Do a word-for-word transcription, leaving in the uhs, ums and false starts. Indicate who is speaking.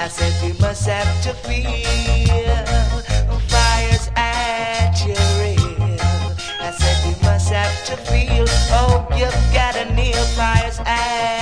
Speaker 1: I said you must have to feel fires at your rear. I said you must have to feel, oh, you've got to kneel fires at